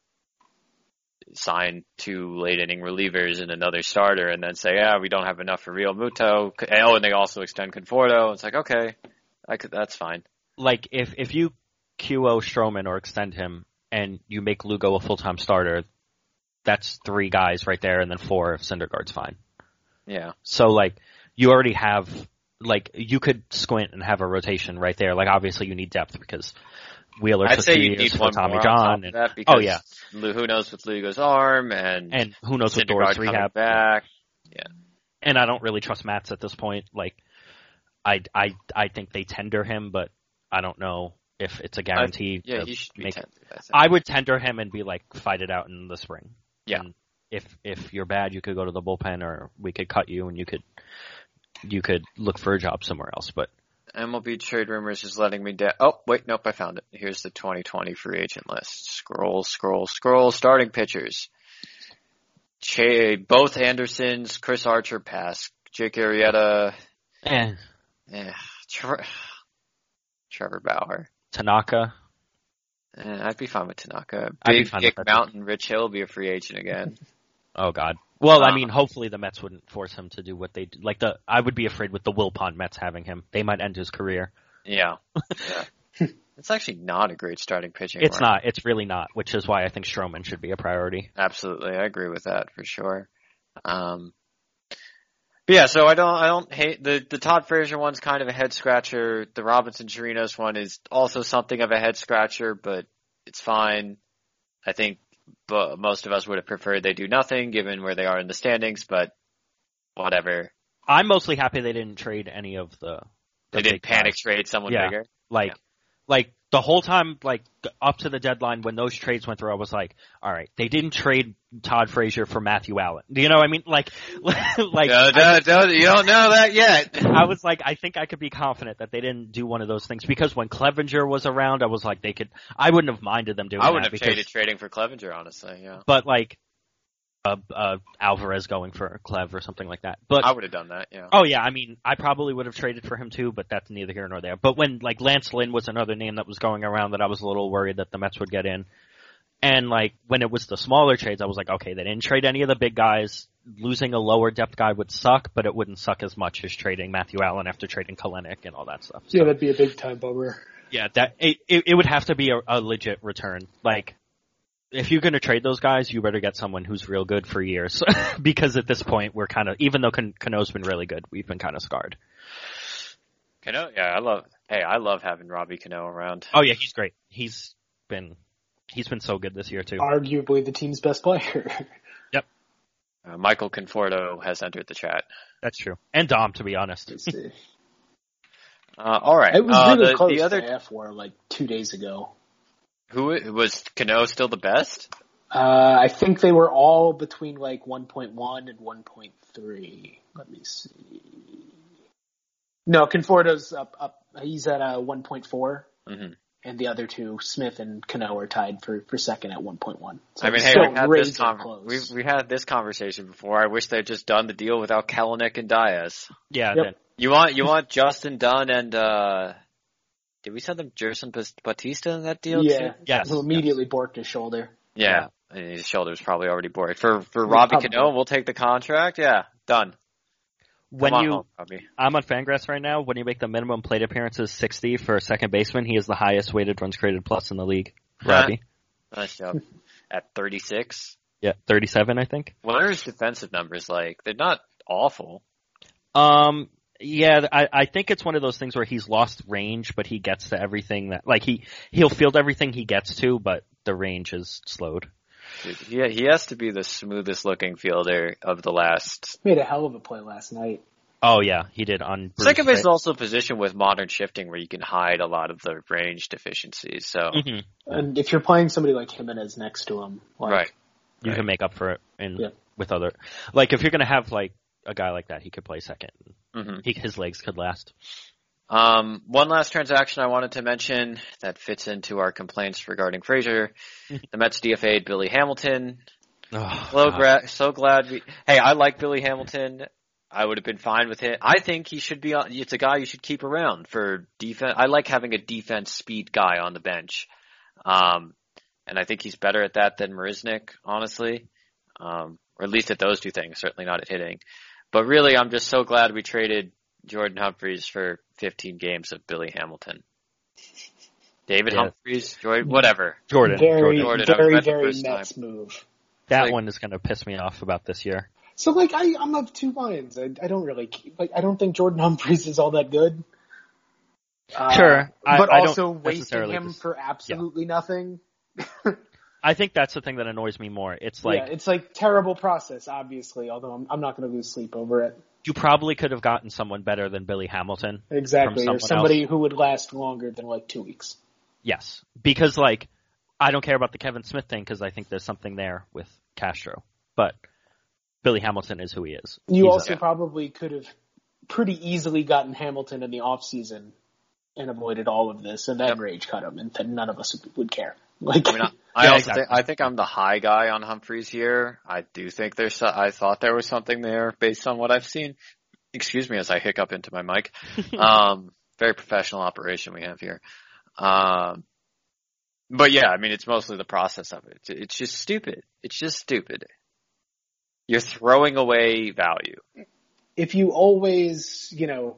sign two late inning relievers and another starter, and then say, yeah, we don't have enough for Real Muto. Oh, and they also extend Conforto. It's like, okay, I could, that's fine. Like if if you Q O Stroman or extend him and you make Lugo a full time starter, that's three guys right there, and then four if Syndergaard's fine. Yeah. So like you already have like you could squint and have a rotation right there. Like obviously you need depth because Wheeler I'd took say three you years need for one Tommy more on John, top of and that because oh yeah, Lu- who knows with Lugo's arm and and who knows what Syndergaard Doris coming rehab. back. And I don't really trust Matz at this point. Like I I I think they tender him, but I don't know if it's a guarantee. Yeah, to he should be make tendered, I think. I would tender him and be like, fight it out in the spring. Yeah. And if if you're bad, you could go to the bullpen, or we could cut you, and you could you could look for a job somewhere else. But M L B Trade Rumors is letting me down. Oh, wait, nope, I found it. Here's the twenty twenty free agent list. Scroll, scroll, scroll. Starting pitchers. Che, both Andersons, Chris Archer passed. Jake Arrieta, eh, eh, Trevor, Trevor Bauer. Tanaka, Eh, I'd be fine with Tanaka. I'd be Big fine Dick with that too. Mountain, Rich Hill be a free agent again. oh god. Well, I Uh, mean, hopefully the Mets wouldn't force him to do what they did. Like the, I would be afraid with the Wilpon Mets having him. They might end his career. Yeah. yeah. It's actually not a great starting pitching. It's line. not. It's really not. Which is why I think Stroman should be a priority. Absolutely, I agree with that for sure. Um, but yeah, so I don't, I don't hate the the Todd Frazier one's kind of a head scratcher. The Robinson Chirinos one is also something of a head scratcher, but it's fine. I think, but most of us would have preferred they do nothing, given where they are in the standings. But whatever, I'm mostly happy they didn't trade any of the. the they didn't big panic guys. trade someone Yeah. bigger. Like, Yeah. like the whole time, like up to the deadline when those trades went through, I was like, all right, they didn't trade Todd Frazier for Matthew Allen. Do you know what I mean? Like, like No, no, I, no, you don't know that yet. I was like, I think I could be confident that they didn't do one of those things because when Clevenger was around, I was like, they could. I wouldn't have minded them doing I that wouldn't have because, traded trading for Clevenger, honestly. Yeah, but like, uh, uh, Alvarez going for Clev or something like that. But I would have done that. Yeah. oh yeah, I mean, I probably would have traded for him too, but that's neither here nor there. But when like Lance Lynn was another name that was going around that I was a little worried that the Mets would get in, and like when it was the smaller trades, I was like, okay, they didn't trade any of the big guys. Losing a lower depth guy would suck, but it wouldn't suck as much as trading Matthew Allen after trading Kalenic and all that stuff. So, Yeah, that'd be a big time bummer. yeah, that it, it, it would have to be a, a legit return. Like, if you're going to trade those guys, you better get someone who's real good for years. Because at this point, we're kind of, even though Can- Cano's been really good, we've been kind of scarred. Cano, yeah, I love. Hey, I love having Robbie Cano around. Oh yeah, he's great. He's been, he's been so good this year too. Arguably the team's best player. Uh, Michael Conforto has entered the chat. That's true. And Dom, to be honest. Let's see. Uh, all right. It was uh, really the, close the other to F four like two days ago. who was Cano still the best? Uh, I think they were all between like one point one and one point three. Let me see. No, Conforto's up, up. He's at uh, one point four. Mm-hmm. And the other two, Smith and Cano, are tied for, for second at one point one. So I mean, it's hey, still we had razor this con- close. we we had this conversation before. I wish they'd just done the deal without Kalanick and Diaz. Yeah. Yep. Then, You want you want Justin Dunn and uh did we send them Jerson Batista in that deal yeah, too? Yes, who immediately borked his shoulder. Yeah. And his shoulder's probably already bored. For for Robbie Probably. Cano, we'll take the contract. Yeah, done. when Come on you, home, Robbie. I'm on Fangraphs right now. When you make the minimum plate appearances sixty for a second baseman, he is the highest weighted runs created plus in the league. Robbie. Nice job. At thirty-six. Yeah, thirty-seven, I think. What are his defensive numbers like? They're not awful. Um, yeah, I, I think it's one of those things where he's lost range, but he gets to everything that, like he, he'll field everything he gets to, but the range is slowed. Dude, he he has to be the smoothest looking fielder of the last. Made a hell of a play last night. Oh yeah, he did on Bruce, Second base right? is also a position with modern shifting where you can hide a lot of the range deficiencies. So Mm-hmm. And if you're playing somebody like Jimenez next to him, like, right, You right. can make up for it in Yeah. with other, like if you're gonna have like a guy like that, he could play second. Mm-hmm. He, his legs could last. Um, one last transaction I wanted to mention that fits into our complaints regarding Frazier. The Mets D F A'd Billy Hamilton. Oh, So, God. gra- so glad we. Hey, I like Billy Hamilton. I would have been fine with it. I think he should be on. It's a guy you should keep around for defense. I like having a defense speed guy on the bench, um, and I think he's better at that than Marisnik, honestly, um, or at least at those two things. Certainly not at hitting. But really, I'm just so glad we traded Jordan Humphries for fifteen games of Billy Hamilton. David Yeah. Humphries, Jordan, whatever. Jordan. very, Jordan, I was very, right the very first Mets move. That Like- one is gonna piss me off about this year. So like I, I'm of two minds. I, I don't really like. I don't think Jordan Humphries is all that good. Uh, Sure, I- but I don't also wasting necessarily him dis- for absolutely nothing. I think that's the thing that annoys me more. It's like yeah, it's like terrible process, obviously. Although I'm, I'm not going to lose sleep over it. you probably could have gotten someone better than Billy Hamilton. Exactly, From or someone somebody else. who would last longer than like two weeks. Yes, because like I don't care about the Kevin Smith thing because I think there's something there with Castro, but Billy Hamilton is who he is. You He's also a, probably could have pretty easily gotten Hamilton in the off season and avoided all of this, and then Yep. rage cut him, and then none of us would, would care. Like, I mean, I, I Yeah, also exactly. think, I think I'm the high guy on Humphreys here. I do think there's, so- I thought there was something there based on what I've seen. Excuse me as I hiccup into my mic. Um, very professional operation we have here. Um, but yeah, I mean, it's mostly the process of it. It's, it's just stupid. It's just stupid. You're throwing away value. if you always, you know,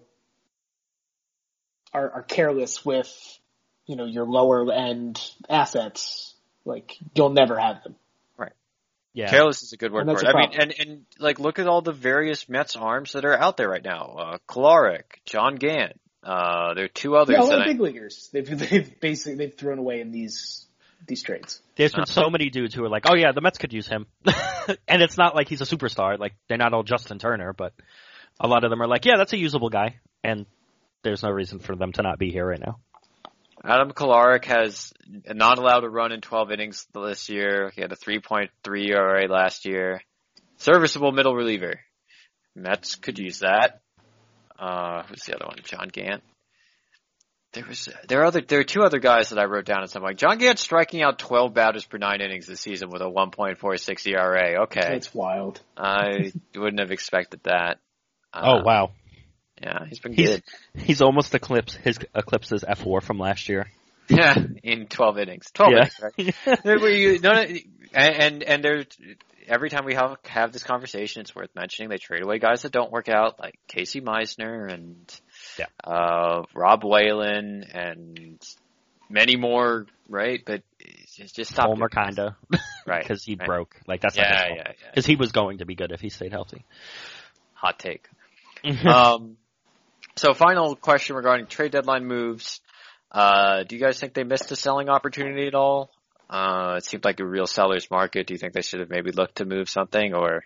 are, are careless with, you know, your lower end assets, like you'll never have them. yeah. Careless is a good word And that's for it. a I mean, problem. and, and like, look at all the various Mets arms that are out there right now. Uh, Kolarek, John Gant. Uh, there are two others Yeah, all that the I, big leaguers. They've they've basically they've thrown away in these these trades. There's been so many dudes who are like, oh yeah, the Mets could use him. And it's not like he's a superstar. Like, they're not all Justin Turner, but a lot of them are like, yeah, that's a usable guy. And there's no reason for them to not be here right now. Adam Kolarek has not allowed to run in twelve innings this year. He had a three point three E R A last year. Serviceable middle reliever. Mets could use that. Uh, who's the other one? John Gant. There was there are other there are two other guys that I wrote down at some point. John Gant striking out twelve batters per nine innings this season with a one point four six E R A. Okay, That's wild. I wouldn't have expected that. Oh Uh, wow. Yeah, he's been He's good. he's almost eclipsed his eclipses F four from last year. Yeah, in twelve innings. Twelve Yeah. innings, right? There were you- no, no, and and and there's every time we have have this conversation, it's worth mentioning they trade away guys that don't work out, like Casey Meisner and Yeah. uh, Rob Whalen and many more, right? But it's just stop Homer doing this. kinda, right? because he right. broke. Like that's Yeah, not his yeah, fault. yeah. Because he was going to be good if he stayed healthy. Hot take. um, so final question regarding trade deadline moves. Uh, do you guys think they missed a selling opportunity at all? Uh, it seemed like a real seller's market. Do you think they should have maybe looked to move something, or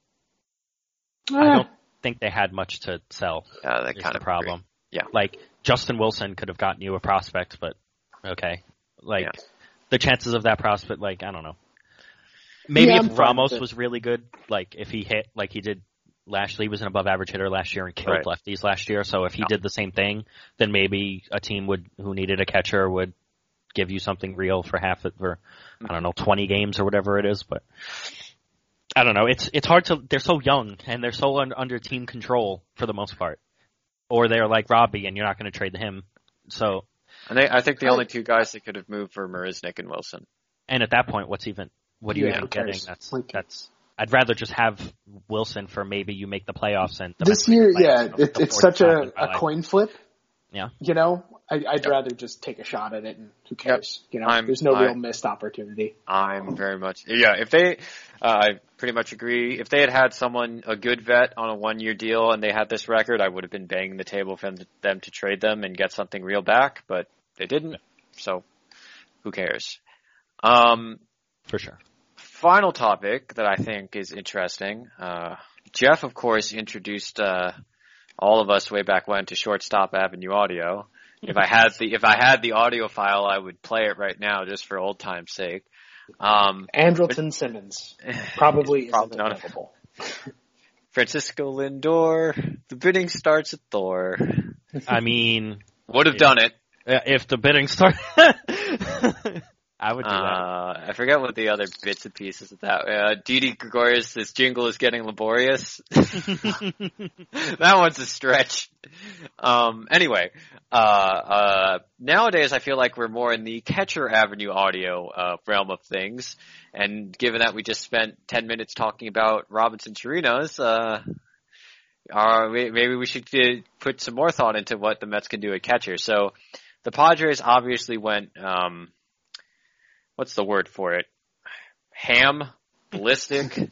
I don't think they had much to sell. uh, that Is kind the of problem. Yeah. Like Justin Wilson could have gotten you a prospect, but okay. Like Yeah. the chances of that prospect, like I don't know. Maybe Yeah, I'm if fine Ramos with it. was really good, like if he hit like he did last year, he was an above average hitter last year and killed Right. lefties last year. So if he Yeah. did the same thing, then maybe a team would who needed a catcher would give you something real for half it for I don't know twenty games or whatever it is. But I don't know. It's it's hard to. They're so young and they're so un, under team control for the most part, or they're like Robbie and you're not going to trade him. So And they, I think the I- only two guys that could have moved were Marisnik and Wilson. and at that point, what's even what are you Yeah, even who cares? getting? That's Like- that's. I'd rather just have Wilson for maybe you make the playoffs and the This Mets make year, the playoffs, yeah, you know, it, the it's fourth such spot a, in my a life. coin flip. Yeah. You know, I, I'd rather just take a shot at it and who cares? You know, I'm- there's no I- real missed opportunity. I'm very much yeah. If they, uh, I pretty much agree. If they had had someone a good vet on a one year deal and they had this record, I would have been banging the table for them to, them to trade them and get something real back. But they didn't, so who cares? Um, For sure. Final topic that I think is interesting. Uh, Jeff, of course, introduced uh, all of us way back when to Shortstop Avenue Audio. If I had the if I had the audio file, I would play it right now just for old time's sake. Um, Andrelton but, Simmons probably isn't probably available. Francisco Lindor. The bidding starts at Thor. I mean, would have done it if the bidding started. I would do that. Uh, I forget what the other bits and pieces of that. Uh, Didi Gregorius, this jingle is getting laborious. That one's a stretch. Um, anyway, uh, uh, nowadays I feel like we're more in the Catcher Avenue Audio uh, realm of things. And given that we just spent ten minutes talking about Robinson Chirinos, uh, uh, maybe we should uh, put some more thought into what the Mets can do at catcher. So the Padres obviously went, um, what's the word for it? Ham, ballistic,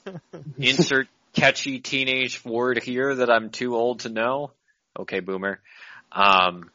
insert catchy teenage word here that I'm too old to know. Okay, boomer. Um,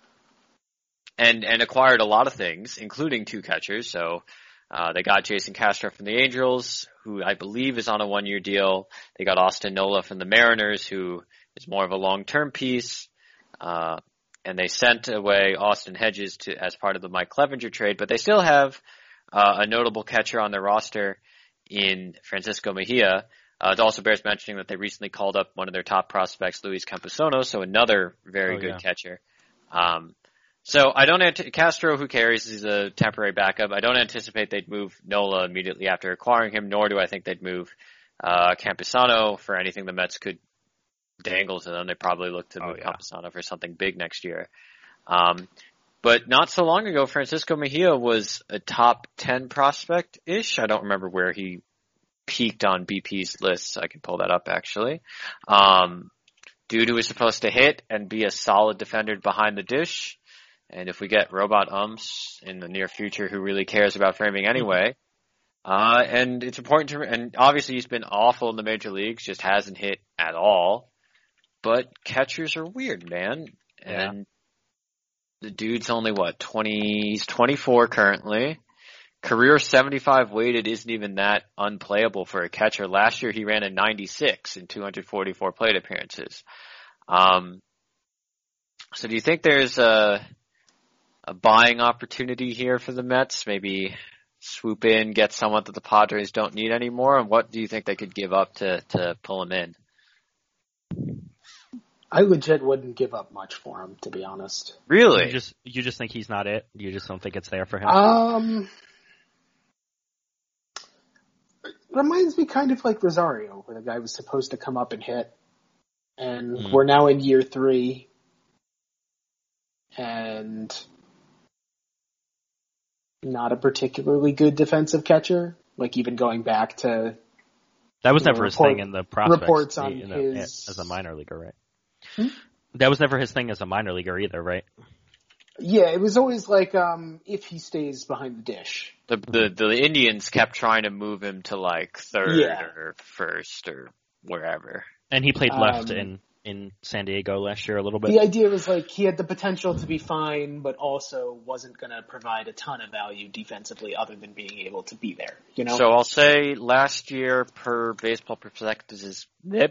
and, and acquired a lot of things, including two catchers. So, uh, they got Jason Castro from the Angels, who I believe is on a one-year deal. They got Austin Nola from the Mariners, who is more of a long-term piece. Uh, and they sent away Austin Hedges to, as part of the Mike Clevenger trade, but they still have Uh, a notable catcher on their roster in Francisco Mejia. Uh, it also bears mentioning that they recently called up one of their top prospects, Luis Camposono, so another very oh, good yeah. catcher. Um, so I don't ant- Castro, who cares, is a temporary backup. I don't anticipate they'd move Nola immediately after acquiring him, nor do I think they'd move uh, Camposono for anything the Mets could dangle to them. They'd probably look to oh, move yeah. Camposono for something big next year. Um, But not so long ago, Francisco Mejia was a top ten prospect-ish. I don't remember where he peaked on B P's lists. I can pull that up, actually. Um, dude who was supposed to hit and be a solid defender behind the dish. And if we get robot umps in the near future who really cares about framing anyway. Uh, and it's important to, and obviously he's been awful in the major leagues, just hasn't hit at all. But catchers are weird, man. Yeah. And the dude's only, what, twenty, he's twenty-four currently. Career seventy-five weighted isn't even that unplayable for a catcher. Last year he ran a ninety-six in two hundred forty-four plate appearances. Um, so do you think there's a, a buying opportunity here for the Mets? Maybe swoop in, get someone that the Padres don't need anymore? And what do you think they could give up to, to pull him in? I legit wouldn't give up much for him, to be honest. Really? You just you just think he's not it? You just don't think it's there for him? Um, reminds me kind of like Rosario, where the guy was supposed to come up and hit, and mm. we're now in year three, and not a particularly good defensive catcher. Like even going back to that was never know, his report, thing in the prospects reports on in his a, as a minor leaguer, right? Hmm? That was never his thing as a minor leaguer either, right? Yeah, it was always like um if he stays behind the dish. The the the Indians kept trying to move him to like third yeah. or first or wherever. And he played left um, in, in San Diego last year a little bit. The idea was like he had the potential to be fine, but also wasn't going to provide a ton of value defensively other than being able to be there, you know? So I'll say last year per Baseball Prospectus,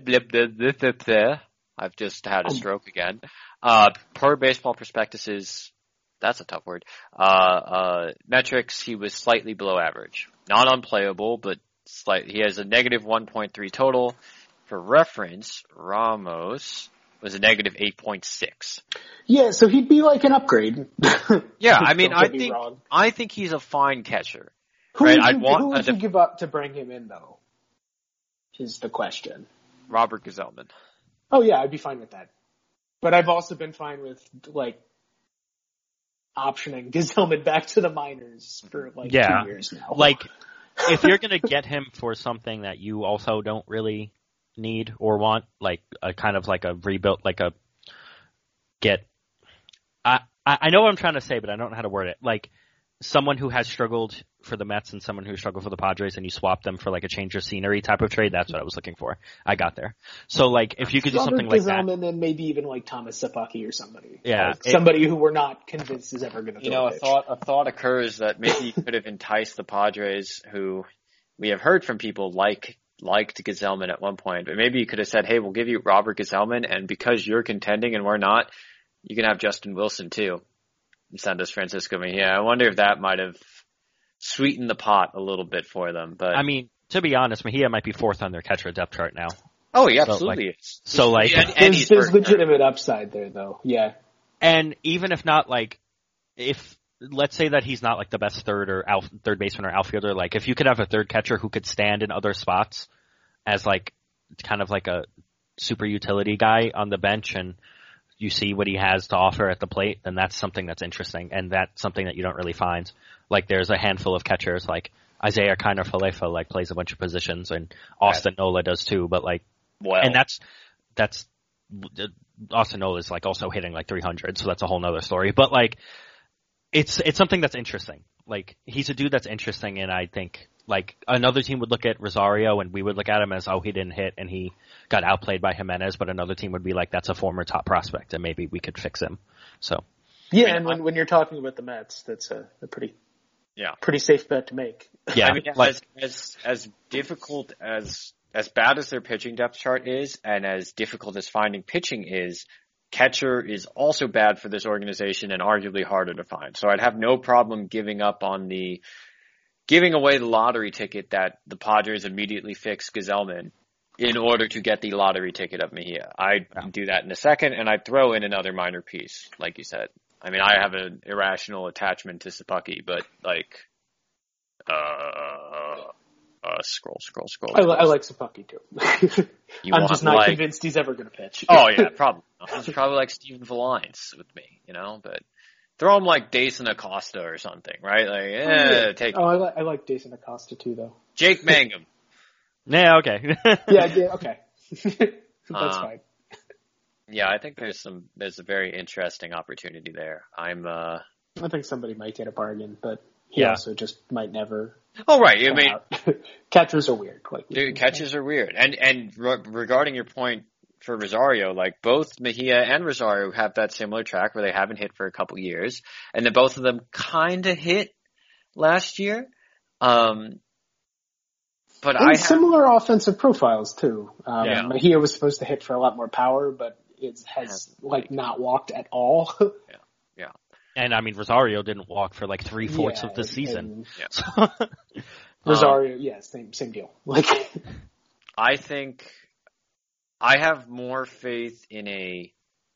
I've just had a stroke again. Uh, per Baseball Prospectus's, that's a tough word, uh, uh, metrics, he was slightly below average. Not unplayable, but slight, he has a negative one point three total. For reference, Ramos was a negative eight point six. Yeah, so he'd be like an upgrade. Yeah, I mean, I me think, wrong. I think he's a fine catcher. Who right? would, you, I'd want who would a, you give up to bring him in, though? Is the question. Robert Gazelman. Oh yeah, I'd be fine with that. But I've also been fine with, like, optioning Gazelman back to the minors for, like, yeah. two years now. Like, if you're gonna get him for something that you also don't really need or want, like a kind of like a rebuild, like a get, I, I know what I'm trying to say, but I don't know how to word it. Like, someone who has struggled for the Mets and someone who struggled for the Padres, and you swap them for like a change of scenery type of trade. That's what I was looking for. I got there. So like, if you could do something like that, and then maybe even like Thomas Sapaki or somebody. Yeah, like somebody it, who we're not convinced is ever going to. You know, a, a thought a thought occurs that maybe you could have enticed the Padres, who we have heard from people like liked Gazelman at one point, but maybe you could have said, "Hey, we'll give you Robert Gazelman, and because you're contending and we're not, you can have Justin Wilson too." And send us Francisco Mejia. I wonder if that might have sweetened the pot a little bit for them. But I mean, to be honest, Mejia might be fourth on their catcher depth chart now. Oh, yeah, absolutely. So like, so, like and, and there's, there's legitimate upside there, though. Yeah. And even if not, like, if let's say that he's not like the best third or out, third baseman or outfielder, like if you could have a third catcher who could stand in other spots as like kind of like a super utility guy on the bench, and you see what he has to offer at the plate, then that's something that's interesting, and that's something that you don't really find. Like there's a handful of catchers, like Isaiah Kiner-Falefa, like plays a bunch of positions, and Austin right. Nola does too. But like, well. and that's that's Austin Nola is like also hitting like three hundred, so that's a whole nother story. But like, it's it's something that's interesting. Like he's a dude that's interesting, and I think like another team would look at Rosario and we would look at him as, oh, he didn't hit and he got outplayed by Jimenez, but another team would be like, that's a former top prospect and maybe we could fix him. So yeah, and when when you're talking about the Mets, that's a, a pretty yeah pretty safe bet to make. Yeah, I mean, like, as as as difficult as as bad as their pitching depth chart is, and as difficult as finding pitching is, catcher is also bad for this organization and arguably harder to find. So I'd have no problem giving up on the giving away the lottery ticket that the Padres immediately fix Gazelman in order to get the lottery ticket of Mejia. I'd yeah. do that in a second, and I'd throw in another minor piece, like you said. I mean, I have an irrational attachment to Sapaki, but like, uh, uh, scroll, scroll, scroll. I, li- I like Sapaki too. I'm want, just not like, convinced he's ever going to pitch. Oh yeah, probably. It's probably like Steven Valines with me, you know, but throw him like Dason Acosta or something, right? Like, eh, oh, yeah. take. Oh, I, li- I like Dason Acosta too, though. Jake Mangum. Yeah, okay. yeah, yeah, okay. That's uh, fine. Yeah, I think there's some, there's a very interesting opportunity there. I'm, uh. I think somebody might get a bargain, but he yeah. also just might never. Oh, right. I mean, catchers are weird. Like, dude, catchers are weird. And, and re- regarding your point for Rosario, like both Mejia and Rosario have that similar track where they haven't hit for a couple years, and then both of them kind of hit last year. Um, But and I have, similar offensive profiles too. Um, yeah. Mejia was supposed to hit for a lot more power, but it has like not walked at all. yeah, yeah. And I mean, Rosario didn't walk for like three fourths yeah, of the season. Yeah. Rosario, um, yeah, same same deal. Like, I think I have more faith in a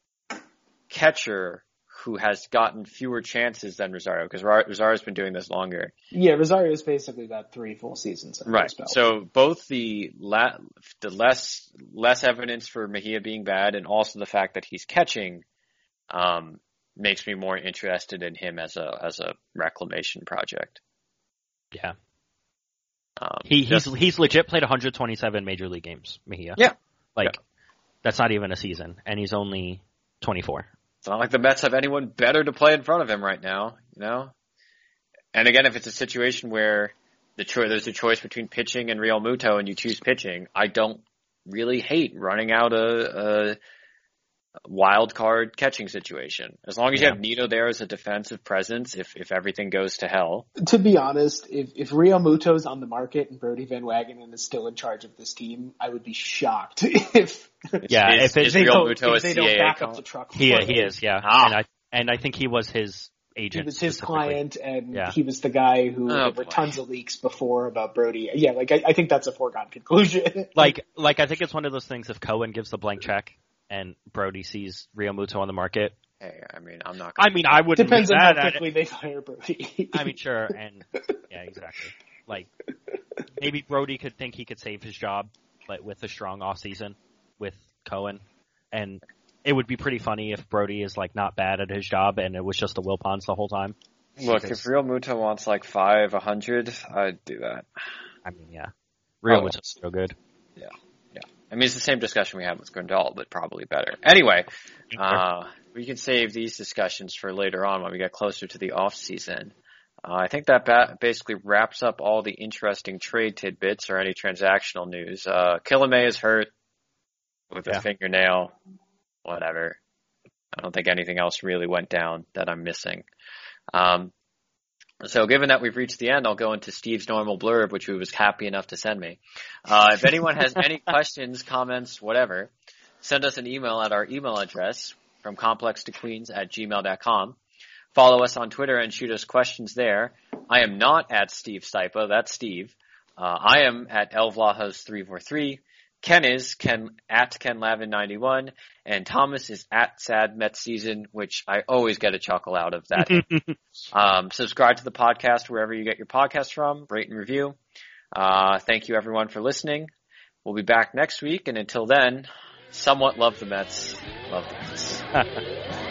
catcher who has gotten fewer chances than Rosario, because Rosario's been doing this longer. Yeah, Rosario's basically got three full seasons. Right. So both the la- the less less evidence for Mejia being bad, and also the fact that he's catching, um, makes me more interested in him as a as a reclamation project. Yeah. Um, he he's just, he's legit played one hundred twenty-seven major league games, Mejia. Yeah. Like yeah. that's not even a season, and he's only twenty-four. It's not like the Mets have anyone better to play in front of him right now, you know? And again, if it's a situation where the cho- there's a choice between pitching and Real Muto and you choose pitching, I don't really hate running out a, a wild card catching situation. As long as yeah. you have Nito there as a defensive presence, if if everything goes to hell. To be honest, if, if Real Muto's on the market and Brody Van Wagenen is still in charge of this team, I would be shocked if yeah, is, if, it, is they Real don't, Muto if a they C A A don't back call? up the truck. He he is, yeah. Ah. And I and I think he was his agent. He was his client, and yeah. he was the guy who oh, there were boy. tons of leaks before about Brody. Yeah, like I, I think that's a foregone conclusion. like like I think it's one of those things. If Cohen gives the blank check and Brody sees Real Muto on the market, hey, I mean, I'm not. Gonna I mean, I wouldn't. Depends on that. how quickly they fire Brody. I mean, sure, and yeah, exactly. Like maybe Brody could think he could save his job, like with a strong off season with Cohen, and it would be pretty funny if Brody is like not bad at his job and it was just the Wilpons the whole time. Look, because, if Real Muto wants like five, a hundred, I'd do that. I mean, yeah, Real oh. Muto's so good. Yeah, yeah. I mean, it's the same discussion we had with Grandal, but probably better. Anyway, uh, we can save these discussions for later on when we get closer to the off season. Uh, I think that ba- basically wraps up all the interesting trade tidbits or any transactional news. Uh, Killamay is hurt with a Yeah. fingernail, whatever. I don't think anything else really went down that I'm missing. Um, so given that we've reached the end, I'll go into Steve's normal blurb, which he was happy enough to send me. Uh, if anyone has any questions, comments, whatever, send us an email at our email address from complex to queens at gmail dot com. Follow us on Twitter and shoot us questions there. I am not at Steve Stipa. That's Steve. Uh, I am at Elvlahos three four three. Ken is Ken at Ken Lavin ninety-one, and Thomas is at Sad Mets Season, which I always get a chuckle out of that. um, subscribe to the podcast wherever you get your podcast from. Rate and review. Uh, thank you everyone for listening. We'll be back next week, and until then, somewhat love the Mets. Love the Mets.